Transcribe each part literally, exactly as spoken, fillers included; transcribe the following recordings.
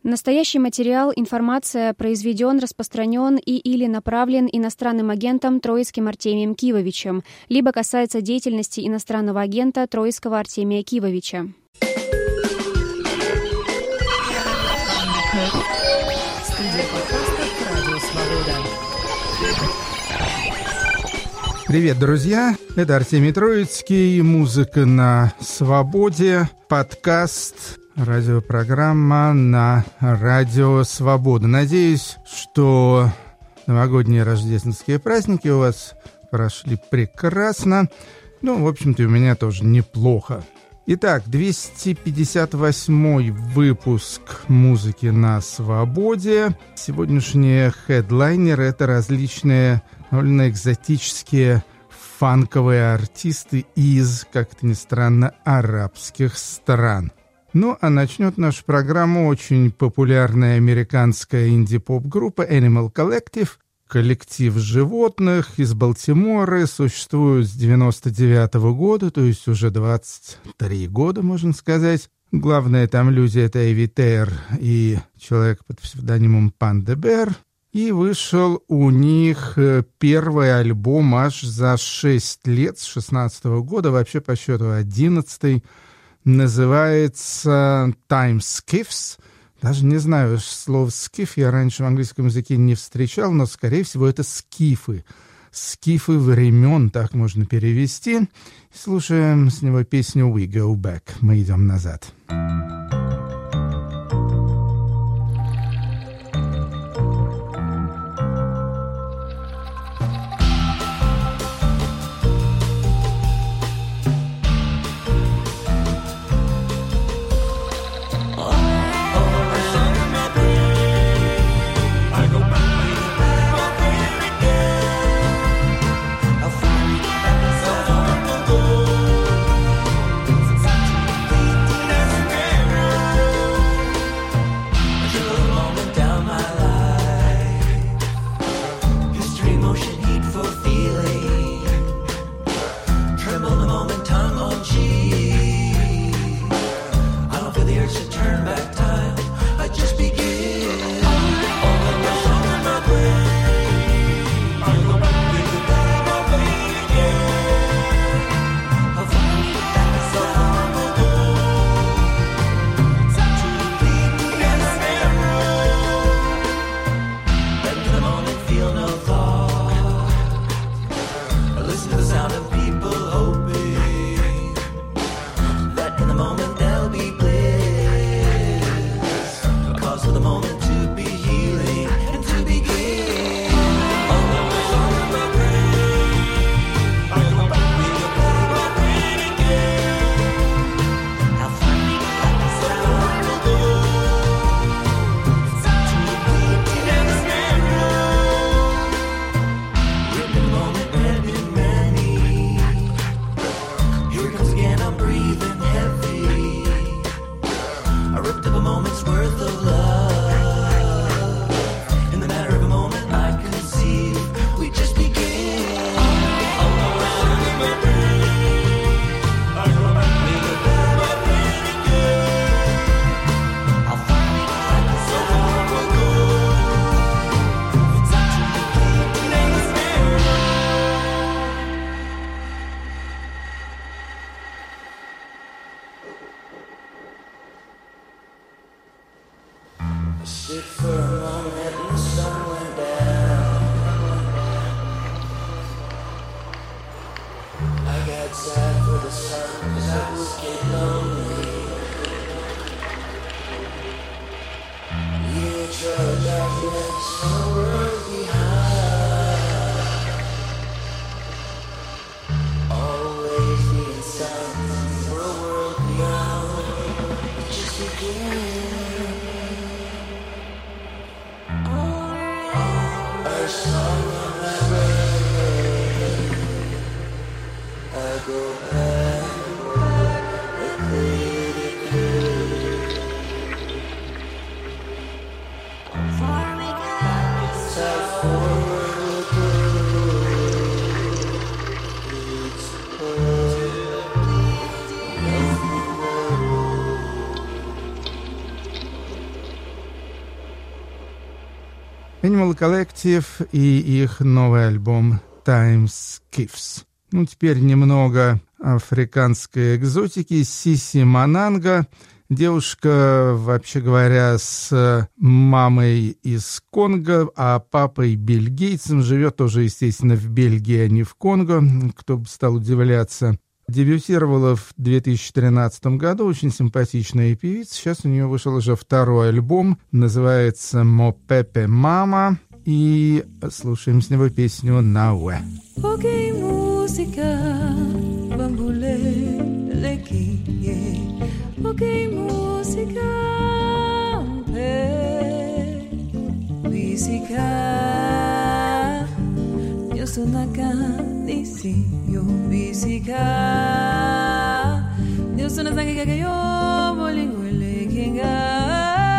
Настоящий материал, информация произведен, распространен и или направлен иностранным агентом Троицким Артемием Кивовичем, либо касается деятельности иностранного агента Троицкого Артемия Кивовича. Привет, друзья! Это Артемий Троицкий, музыка на свободе, подкаст, радиопрограмма на Радио Свобода. Надеюсь, что новогодние рождественские праздники у вас прошли прекрасно. Ну, в общем-то, у меня тоже неплохо. Итак, двести пятьдесят восьмой выпуск музыки на свободе. Сегодняшние хедлайнеры — это различные довольно экзотические фанковые артисты из, как это ни странно, арабских стран. Ну, а начнет нашу программу очень популярная американская инди-поп-группа Animal Collective. Коллектив животных из Балтимора, существует с девяносто девятого года, то есть уже двадцать три года, можно сказать. Главные там люди — это Эви Тейр и человек под псевдонимом Панда Бэр. И вышел у них первый альбом аж за шесть лет, с шестнадцатого года, вообще по счету одиннадцатый, называется Time Skiffs. Даже не знаю, слово «скиф» я раньше в английском языке не встречал, но, скорее всего, это скифы. Скифы времен, так можно перевести. Слушаем с него песню «We Go Back». Мы идем назад. Animal Collective и их новый альбом Time Skiffs. Ну, теперь немного африканской экзотики. Сиси Мананга. Девушка, вообще говоря, с мамой из Конго, а папой бельгийцем. Живет тоже, естественно, в Бельгии, а не в Конго. Кто бы стал удивляться. Дебютировала в две тысячи тринадцатом году, очень симпатичная певица. Сейчас у нее вышел уже второй альбом, называется «Мо Пепе Мама». И слушаем с него песню «Науэ». Окей, музыка, бамбуле, лекие. Окей, музыка, пе, бисика. Yo soy una candici, yo bisica. Yo soy una sangre que yo bolingo le kinga.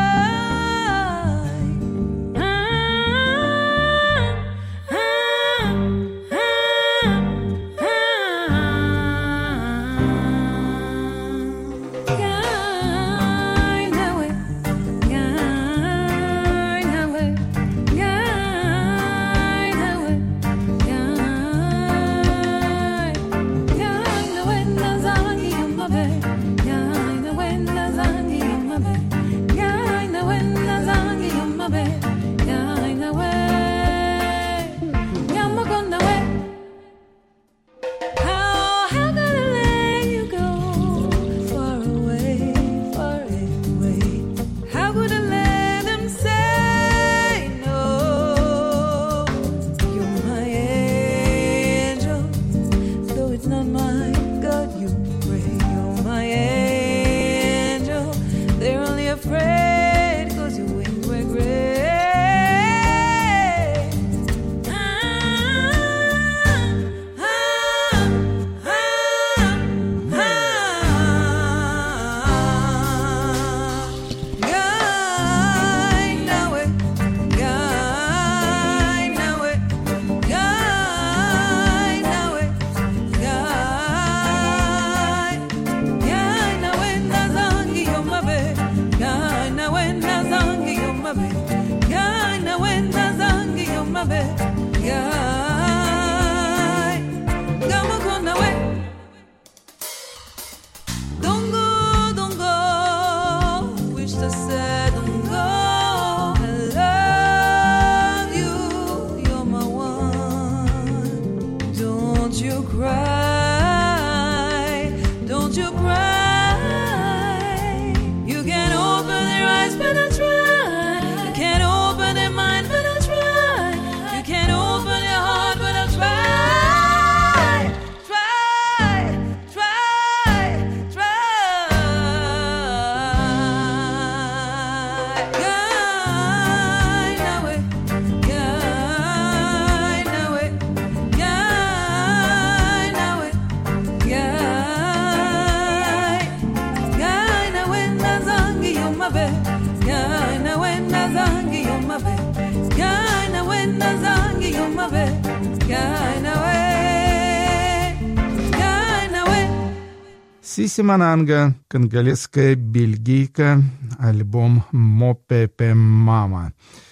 Сиси Мананга, конголезская бельгийка, альбом «Мо Пепе Мама».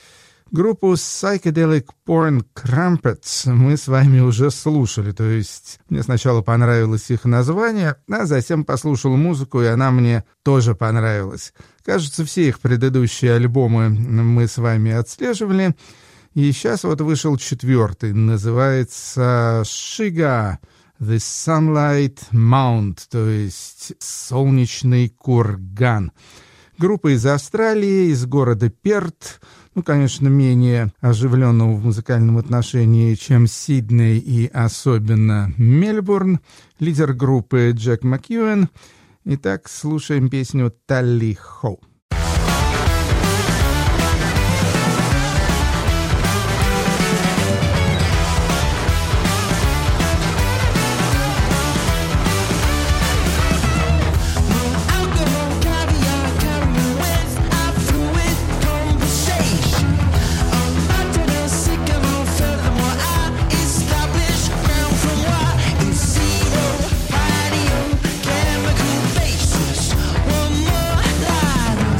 Группу Psychedelic Porn Crumpets мы с вами уже слушали, то есть мне сначала понравилось их название, а затем послушал музыку, и она мне тоже понравилась. Кажется, все их предыдущие альбомы мы с вами отслеживали, и сейчас вот вышел четвертый, называется «Shiga». The Sunlight Mount, то есть солнечный курган. Группа из Австралии, из города Перт, ну, конечно, менее оживленного в музыкальном отношении, чем Сидней и особенно Мельбурн. Лидер группы Джек Макьюэн. Итак, слушаем песню «Талли Хоу». Chemical basis, one more line.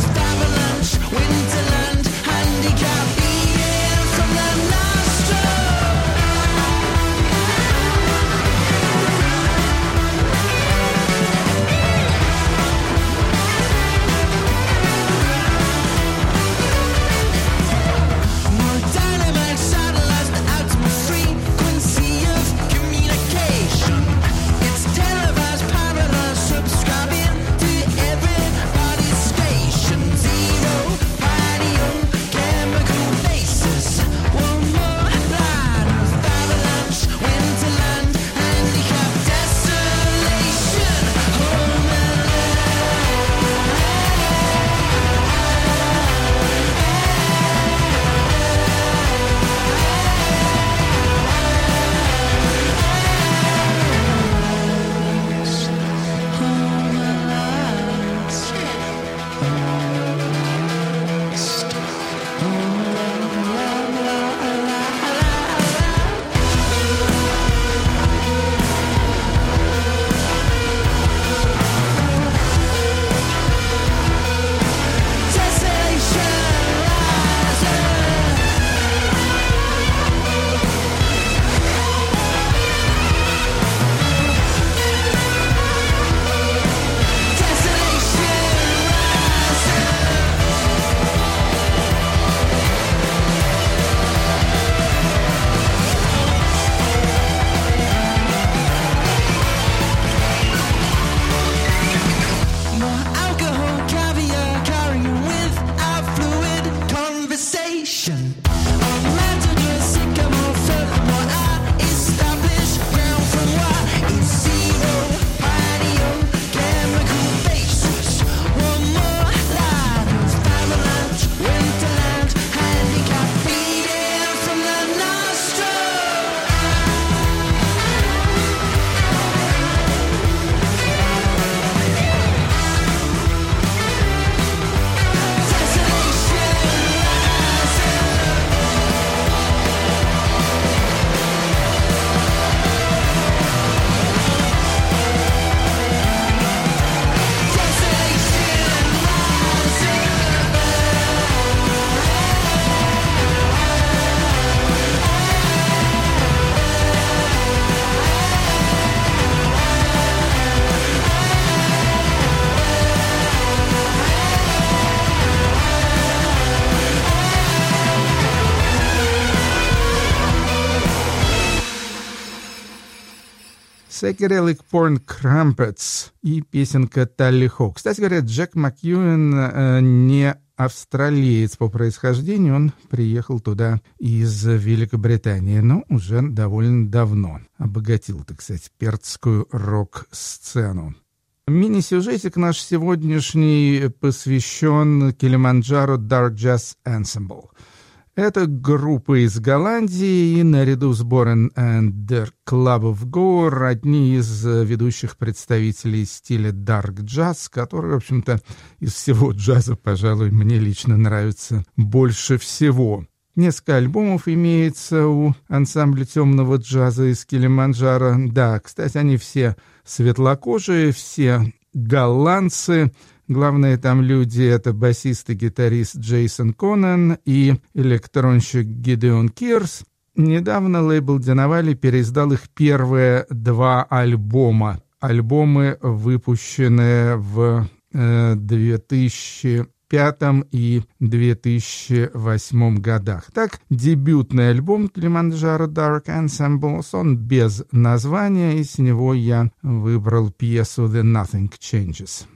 Psychedelic Porn Crumpets и песенка Талли Хо. Кстати говоря, Джек Макьюэн э, не австралиец по происхождению, он приехал туда из Великобритании, но уже довольно давно. Обогатил, так сказать, перцкую рок-сцену. Мини-сюжетик наш сегодняшний посвящен Килиманджаро Dark Jazz Ensemble. Это группа из Голландии, и наряду с Born and the Club of Gore одни из ведущих представителей стиля Dark Jazz, который, в общем-то, из всего джаза, пожалуй, мне лично нравится больше всего. Несколько альбомов имеется у ансамбля темного джаза из Килиманджаро. Да, кстати, они все светлокожие, все голландцы. Главные там люди — это басист и гитарист Джейсон Коннен и электронщик Гидеон Кирс. Недавно лейбл Денавали переиздал их первые два альбома. Альбомы, выпущенные в э, две тысячи пятом и две тысячи восьмом годах. Так, дебютный альбом Килиманджаро Dark Ensemble, он без названия, и с него я выбрал пьесу «The Nothing Changes».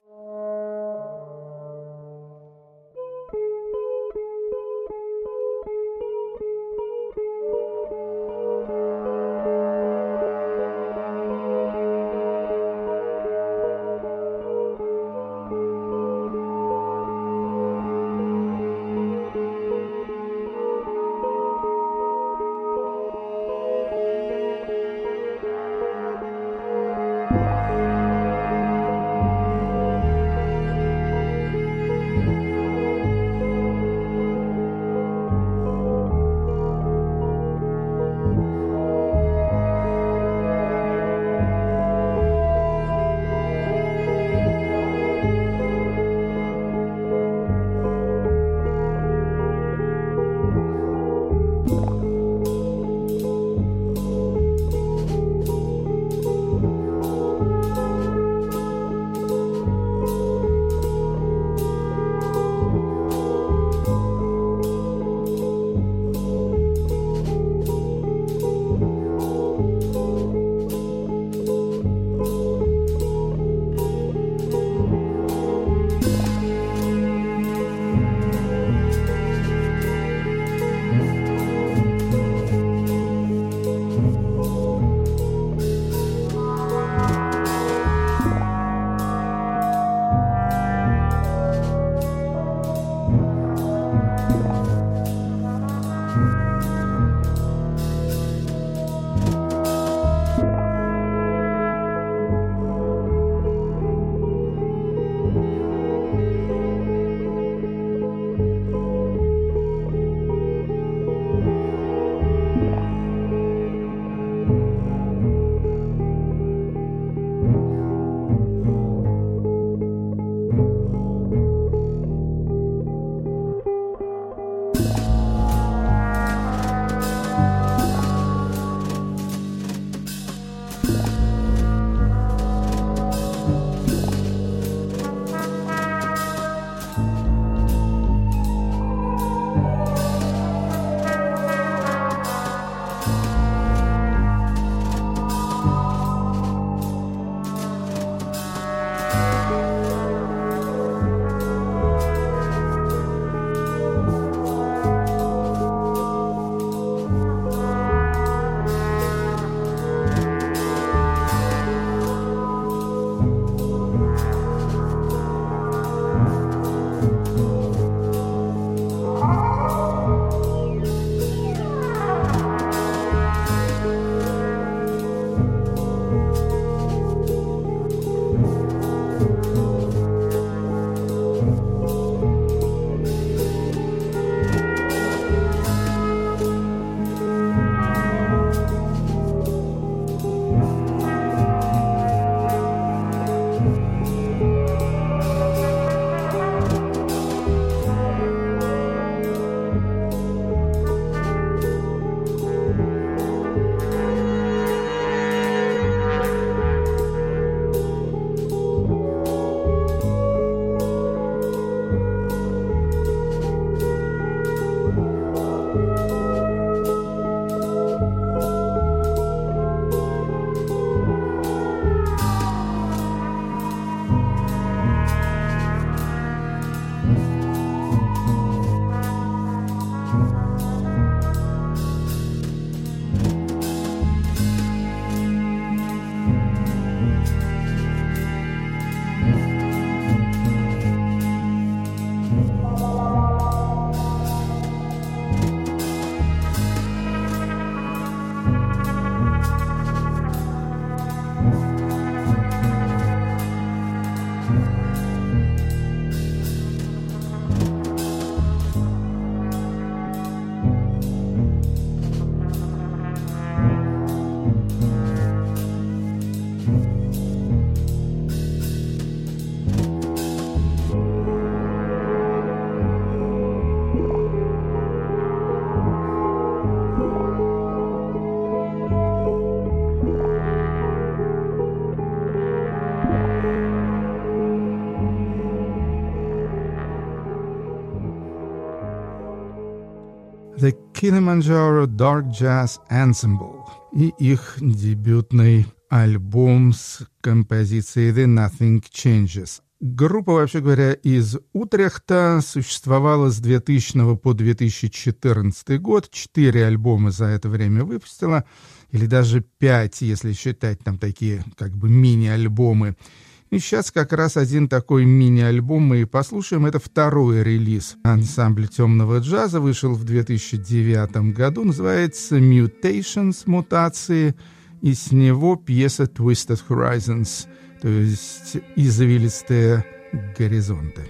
The Kilimanjaro Dark Jazz Ensemble и их дебютный альбом с композицией The Nothing Changes. Группа, вообще говоря, из Утрехта существовала с двухтысячного по две тысячи четырнадцатый год. Четыре альбома за это время выпустила, или даже пять, если считать там такие как бы мини-альбомы. И сейчас как раз один такой мини-альбом мы и послушаем. Это второй релиз ансамбля темного джаза. Вышел в две тысячи девятом году. Называется «Mutations», «Мутации». И с него пьеса «Twisted Horizons», то есть «Извилистые горизонты».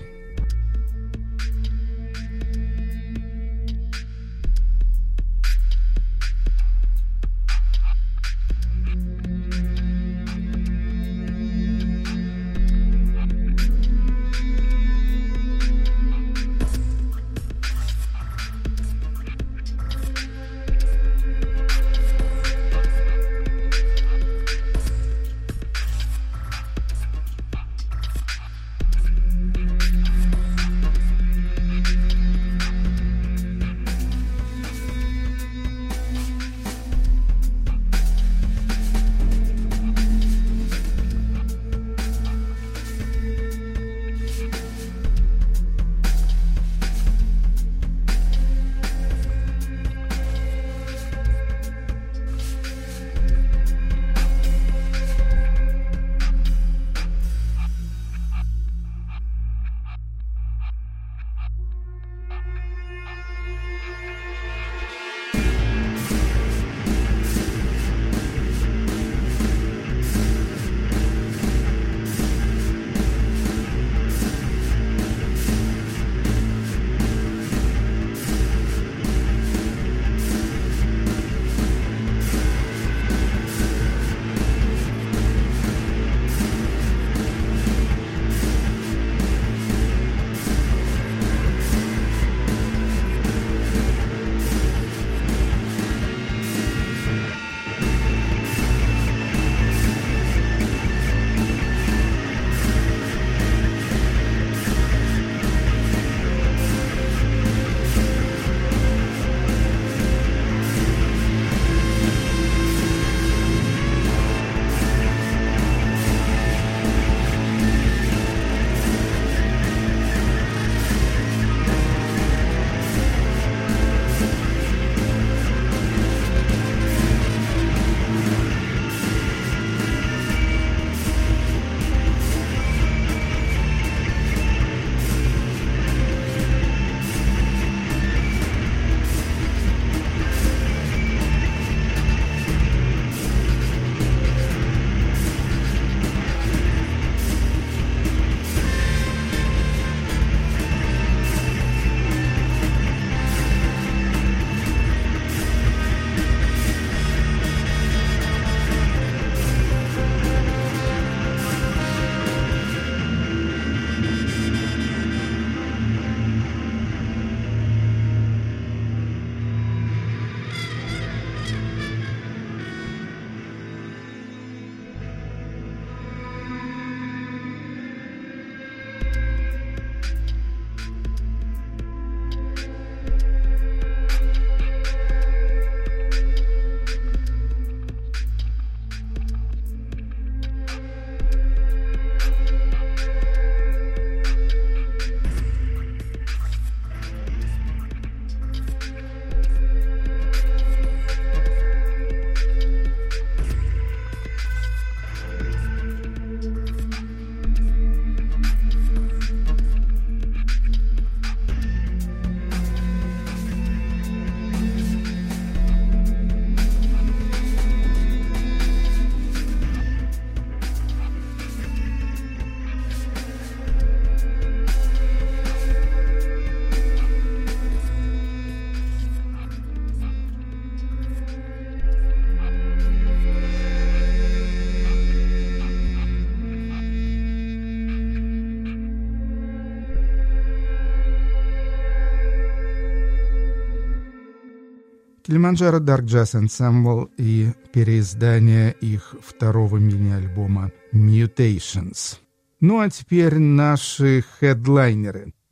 Kilimanjaro Dark Jazz Ensemble и переиздание их второго мини-альбома Mutations. Ну а теперь наши хедлайнеры.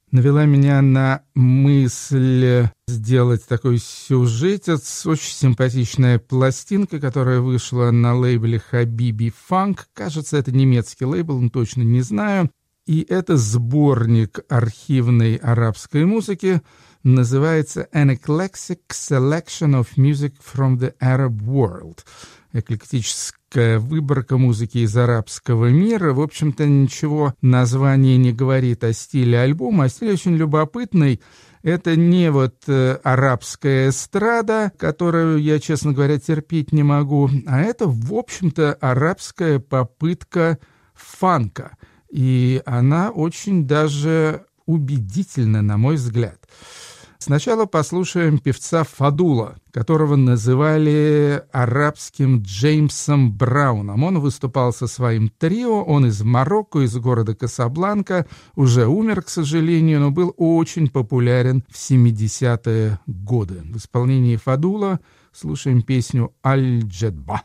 навела меня на мысль сделать такой сюжетец. Очень симпатичная пластинка, которая вышла на лейбле Habibi Funk. Кажется, это немецкий лейбл, но точно не знаю. И это сборник архивной арабской музыки. Называется «An Eclectic Selection of Music from the Arab World». Эклектическая выборка музыки из арабского мира. В общем-то, ничего название не говорит о стиле альбома, а стиль очень любопытный. Это не вот э, арабская эстрада, которую я, честно говоря, терпеть не могу, а это, в общем-то, арабская попытка фанка. И она очень даже убедительна, на мой взгляд. Сначала послушаем певца Фадула, которого называли арабским Джеймсом Брауном. Он выступал со своим трио, он из Марокко, из города Касабланка, уже умер, к сожалению, но был очень популярен в семидесятые годы. В исполнении Фадула слушаем песню «Аль-Джадба».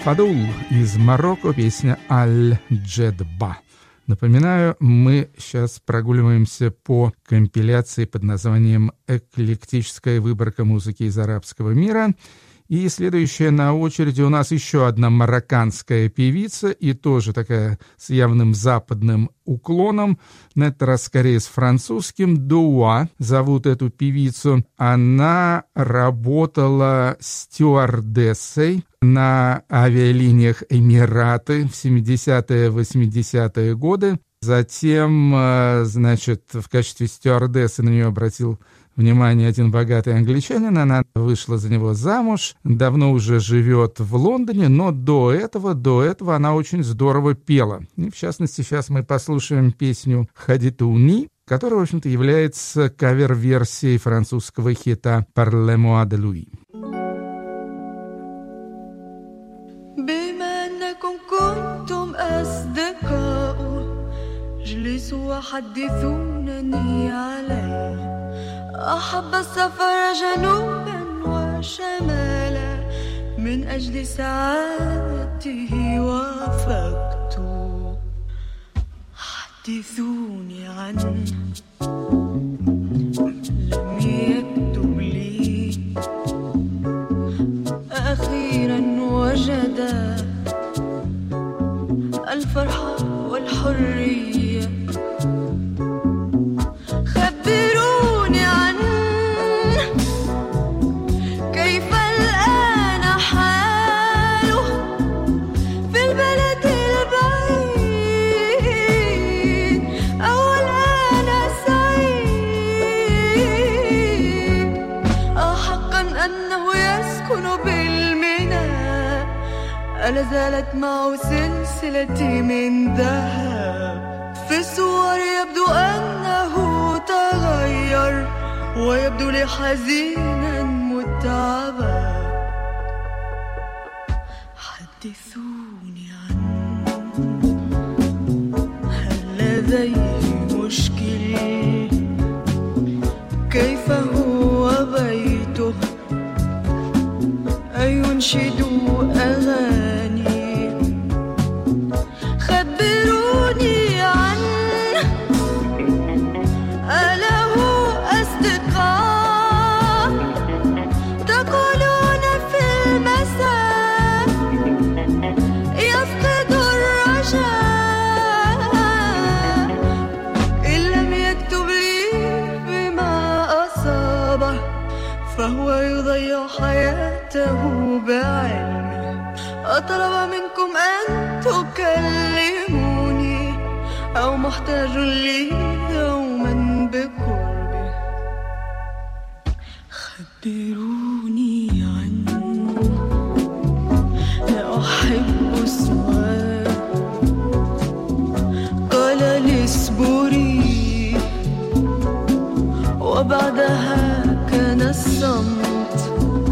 Фадул из Марокко, песня «Аль-Джедба». Напоминаю, мы сейчас прогуливаемся по компиляции под названием «Эклектическая выборка музыки из арабского мира». И следующая на очереди у нас еще одна марокканская певица, и тоже такая с явным западным уклоном, на этот раз скорее с французским. Дуа зовут эту певицу. Она работала стюардессой на авиалиниях «Эмираты» в семидесятые, восьмидесятые годы. Затем, значит, в качестве стюардессы на нее обратил внимание один богатый англичанин, она вышла за него замуж, давно уже живет в Лондоне, но до этого, до этого она очень здорово пела. И, в частности, сейчас мы послушаем песню «Хадитуни», которая, в общем-то, является кавер-версией французского хита «Parlez-moi de lui». أحب السفر جنوبا وشمالا من أجل سعادته وافقت حدثوني عنه لم يكتب لي أخيرا وجد الفرحة والحرية ألا زالت معه سلسلتي من ذهب في الصور يبدو أنه تغير ويبدو لي حزينا متعبا حدثوني عنه هل لديه مشكل كيف هو بيته أينشد أغاني خبروني عنه أله أصدقاء تقولون في المساء يفقد الرجاء إن لم يكتب لي بما أصابه فهو يضيع حياته بعلمه أطلب منكم أن تكلموني أو محتاج لي يوما بقربه خبروني عنه لا أحب سواه قال لي اصبري وبعدها كان الصمت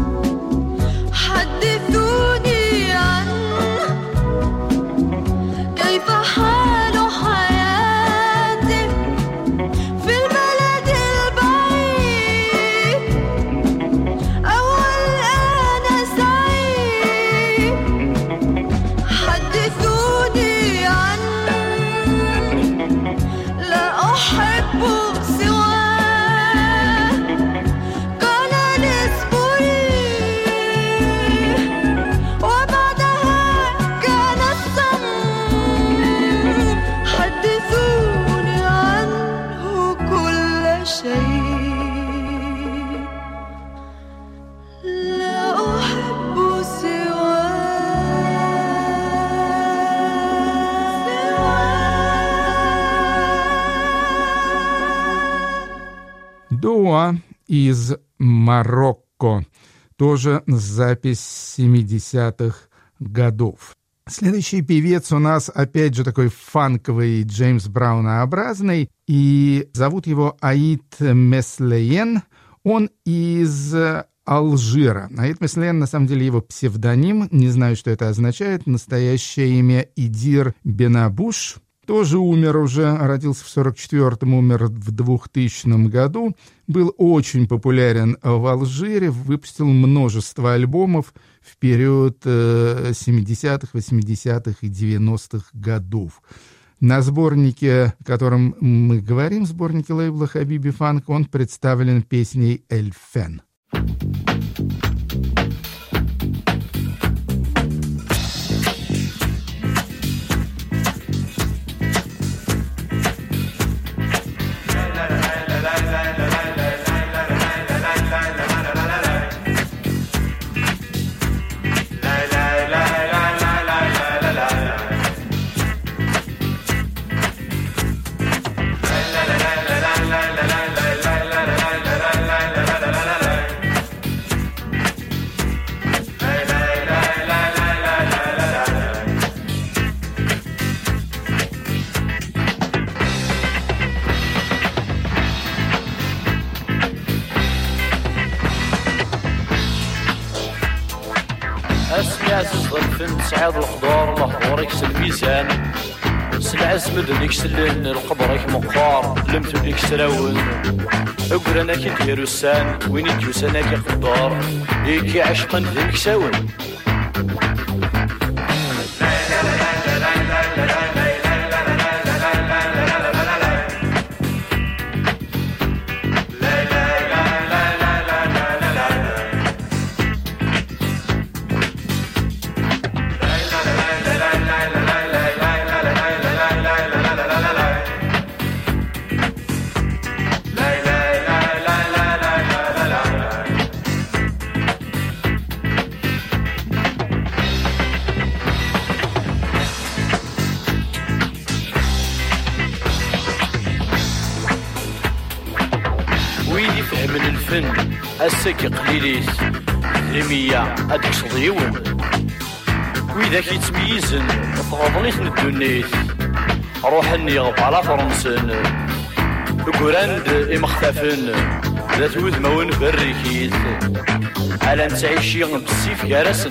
حدثوني عنه كيف حال حياتي في البلد البعيد أو الآن سعيد حدثوني عنه لا أحب Дуа из Марокко. Тоже запись семидесятых годов. Следующий певец у нас, опять же, такой фанковый, Джеймс Браунообразный, и зовут его Аид Меслеен. Он из Алжира. Аид Меслеен, на самом деле, его псевдоним, не знаю, что это означает, настоящее имя Идир Бенабуш. тоже умер уже, родился в сорок четвёртом, умер в двухтысячном году, был очень популярен в Алжире, выпустил множество альбомов в период семидесятых, восьмидесятых и девяностых годов. На сборнике, о котором мы говорим, сборнике лейбла Хабиби Фанк, он представлен песней «Эль Фен». سعاد الخضار الأخضر يكس الميزان سلعز مدن يكس اللهن القبر يك مقار لمتو يكس راون أقرانا كي ديرو السان وين يجوسانا كي خضار يكي عشقا ذنك ساون السكي قليليس لمية أديك صديون وإذا كي تميزن تغضنيث ندونيث روح النيغب على فرنسن قراند إمختفن ذات وذمون بريكيث على نتعيشي بسيف كارسن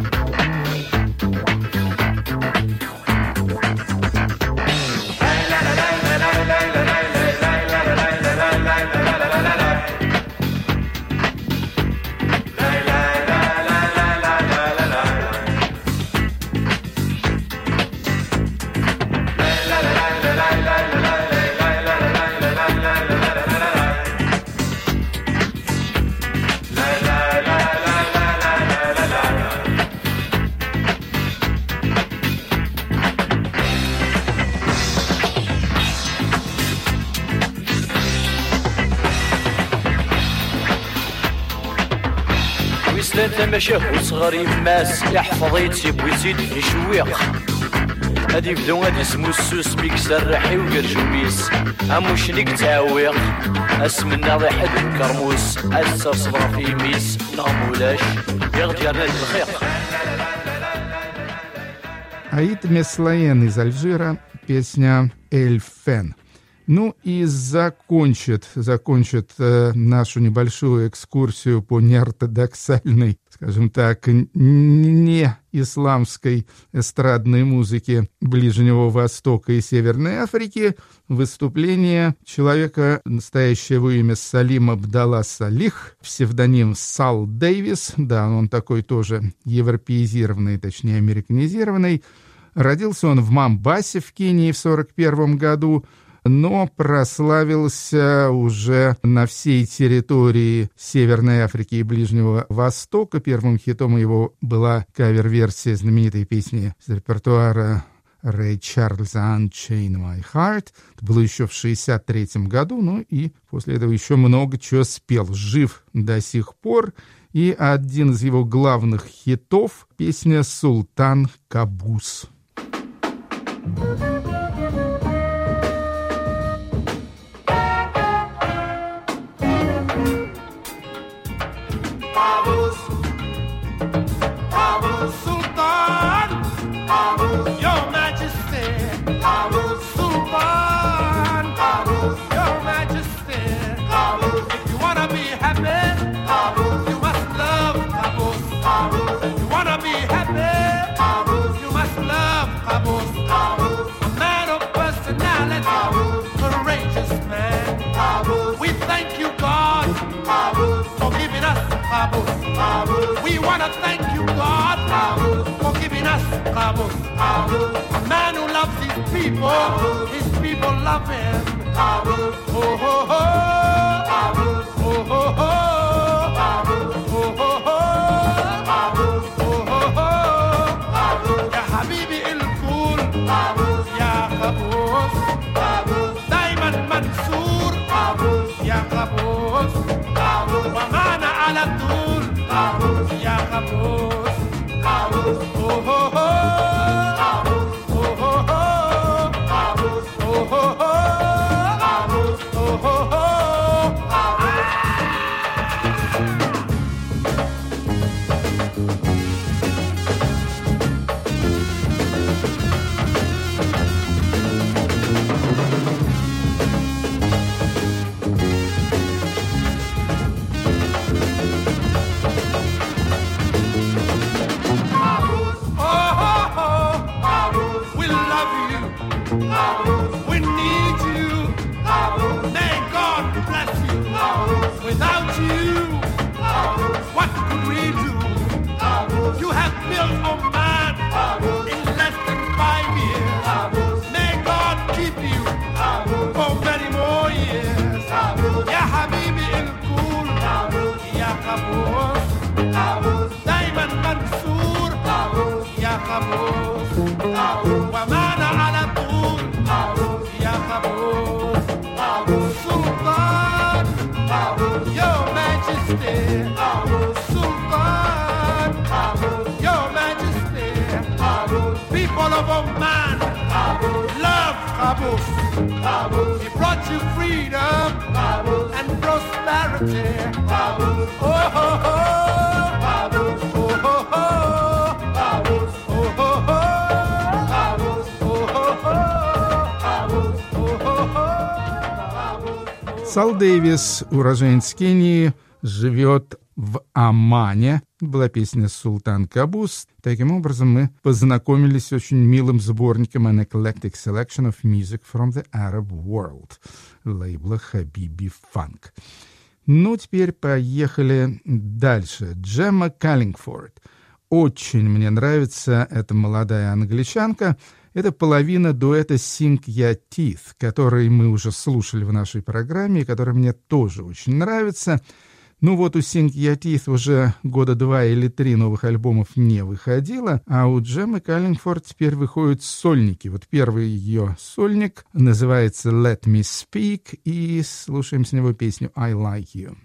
مشاهو صغاري ماس يحفظ يتسيب ويزيد يشويق هادي بدو غادي اسمو السوس ميكسر راحي وقرجوميس اموش نيك تعويق اسمنا ضي حد كرموس اسر صبر في ميس نغمولاش يغديرنا الخيق. Аид Меслаен из Алжира, песня «Эль Фен». Ну и закончит, закончит э, нашу небольшую экскурсию по неортодоксальной, скажем так, не исламской эстрадной музыке Ближнего Востока и Северной Африки выступление человека, настоящего имя Салим Абдалла Салих, псевдоним Сал Дэвис, да, он такой тоже европеизированный, точнее американизированный. Родился он в Момбасе в Кении в сорок первом году, но прославился уже на всей территории Северной Африки и Ближнего Востока. Первым хитом его была кавер-версия знаменитой песни с репертуара Рэй Чарльза «Unchain My Heart». Это было еще в шестьдесят третьем году, ну и после этого еще много чего спел. Жив до сих пор. И один из его главных хитов — песня «Султан Кабус». A man of Kabus. A man who loves his people, his people love him. Oh, oh, oh. Oh, oh, oh. Oh, oh, oh. ومعنا على طول يا غبوس ومعنا على طول يا غبوس سلطان Your Majesty Sultan Your Majesty people of Oman love Kabus. He brought you freedom and prosperity. Oh, oh, oh. Сал Дэвис, уроженец Кении, живет в Омане. Была песня «Султан Кабус». Таким образом, мы познакомились с очень милым сборником «An Eclectic Selection of Music from the Arab World» лейбла «Хабиби Фанк». Ну, теперь поехали дальше. Джемма Каллингфорд. Очень мне нравится эта молодая англичанка. Это половина дуэта Sink Ya Teeth, который мы уже слушали в нашей программе, и который мне тоже очень нравится. Ну вот у Sink Ya Teeth уже года два или три новых альбомов не выходило, а у Джеммы Каллингфорд теперь выходят сольники. Вот первый ее сольник называется Let Me Speak, и слушаем с него песню I Like You.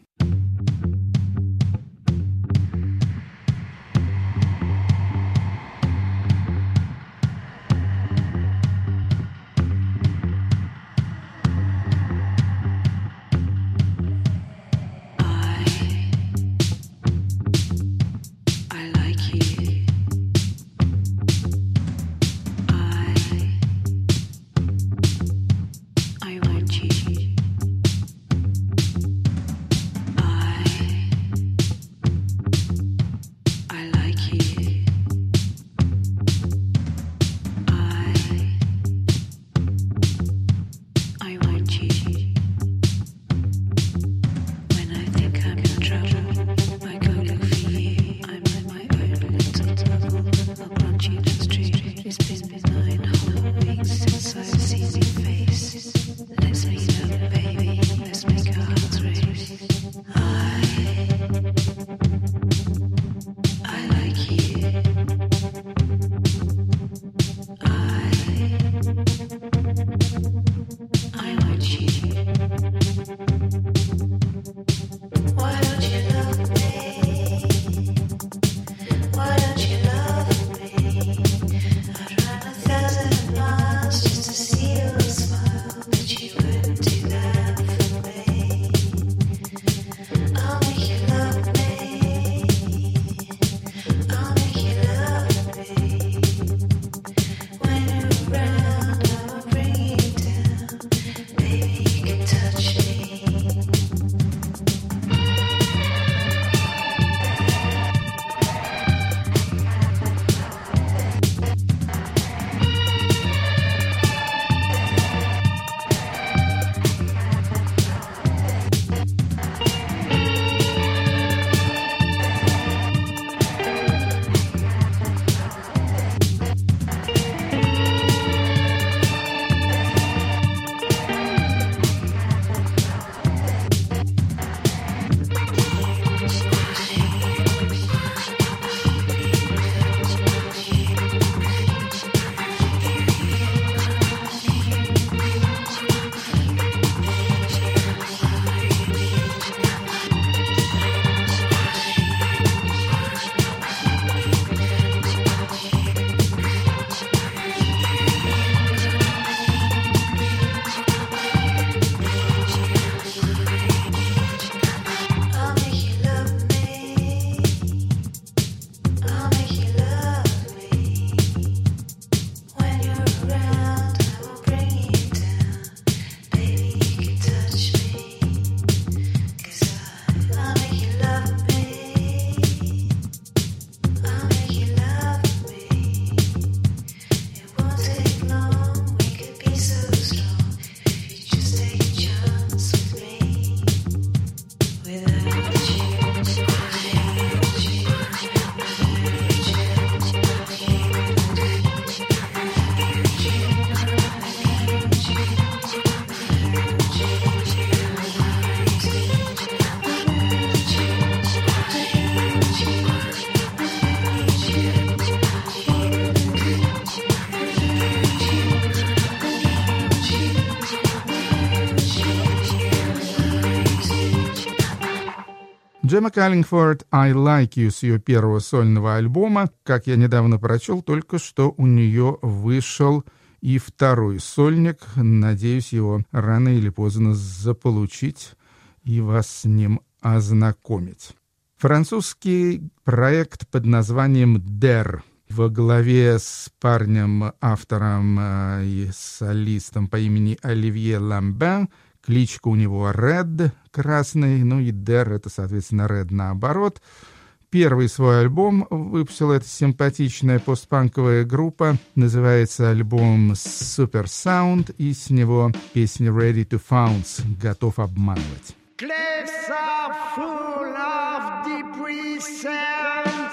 Baby Джемма Каллингфорд «I Like You» с ее первого сольного альбома. Как я недавно прочел, только что у нее вышел и второй сольник. Надеюсь, его рано или поздно заполучить и вас с ним ознакомить. Французский проект под названием «Дэр» во главе с парнем, автором э, и солистом по имени Оливье Ламбен. Кличка у него Ред, красный, ну и Дэр — это, соответственно, Ред наоборот. Первый свой альбом выпустила эта симпатичная постпанковая группа. Называется альбом Super Sound, и с него песня Ready to Pounce, готов обманывать. Cliffs are full of debris sounds.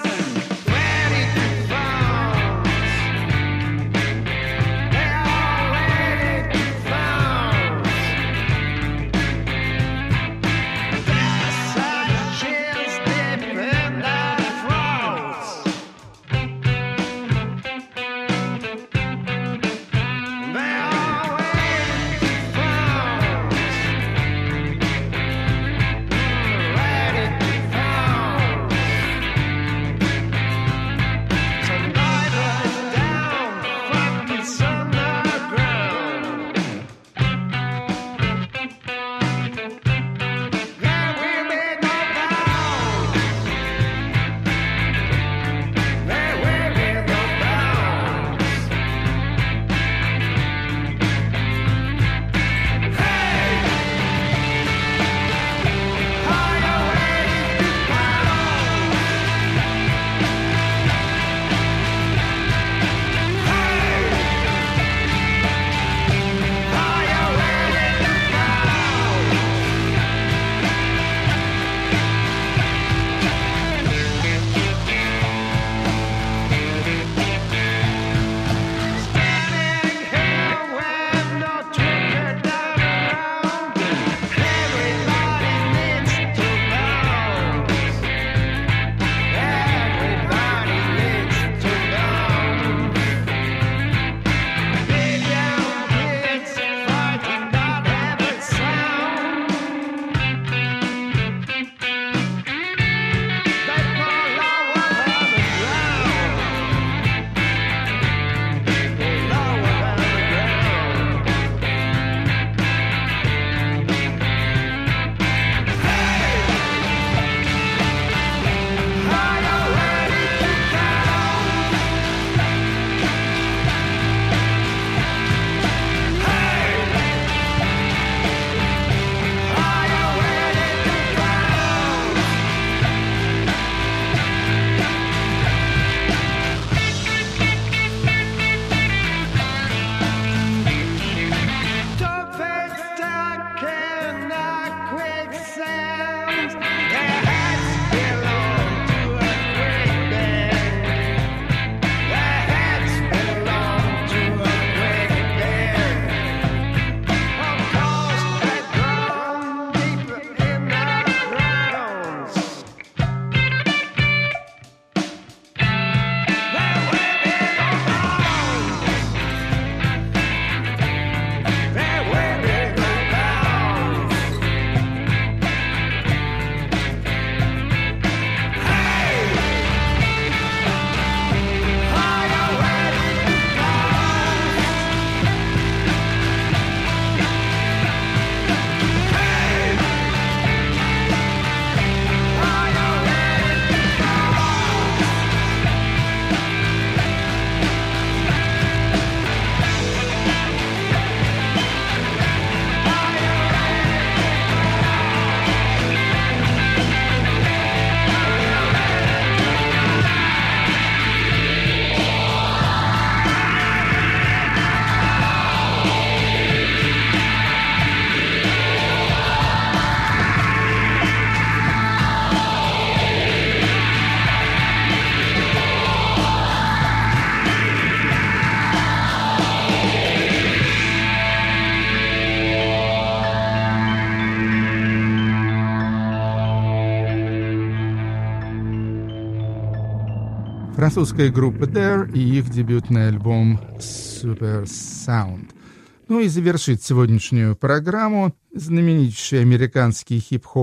Французская группа Dare и их дебютный альбом Super Sound. Ну и завершит сегодняшнюю программу знаменитейший американский хип-хоп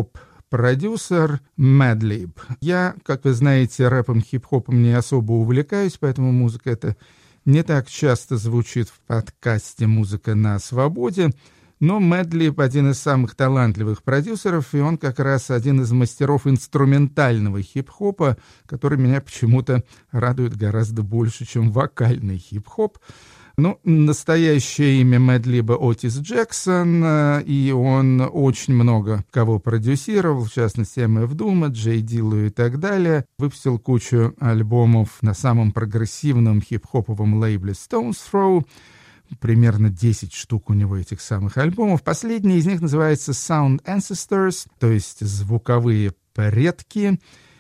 продюсер Madlib. Я, как вы знаете, рэпом, хип-хопом не особо увлекаюсь, поэтому музыка эта не так часто звучит в подкасте «Музыка на свободе». Но Madlib один из самых талантливых продюсеров, и он как раз один из мастеров инструментального хип-хопа, который меня почему-то радует гораздо больше, чем вокальный хип-хоп. Ну, настоящее имя Madlib Отис Джексон, и он очень много кого продюсировал, в частности, эм эф Doom, Джей Диллу и так далее. Выпустил кучу альбомов на самом прогрессивном хип-хоповом лейбле Stones Throw. Примерно десять штук у него этих самых альбомов. Последний из них называется Sound Ancestors, то есть звуковые предки.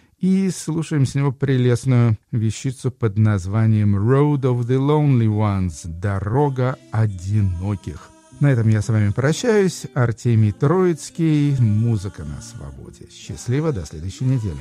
И слушаем с него прелестную вещицу под названием Road of the Lonely Ones, дорога одиноких. На этом я с вами прощаюсь. Артемий Троицкий, «Музыка на свободе». Счастливо, до следующей недели.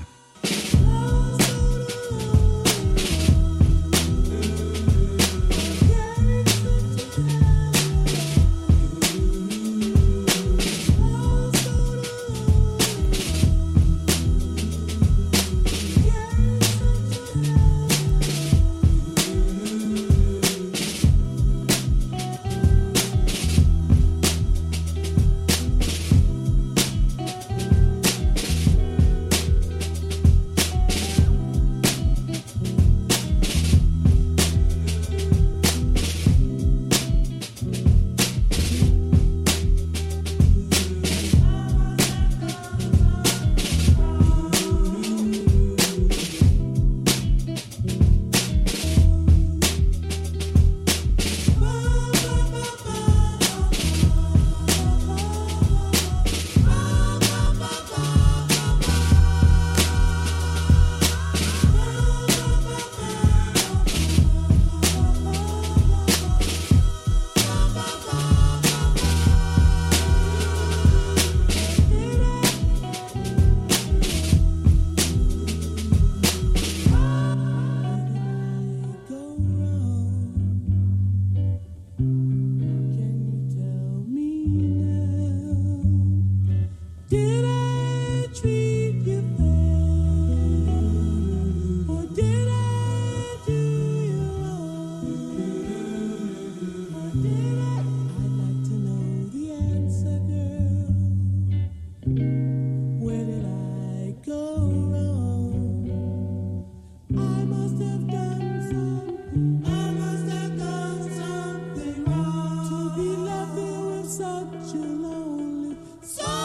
Such a lonely soul.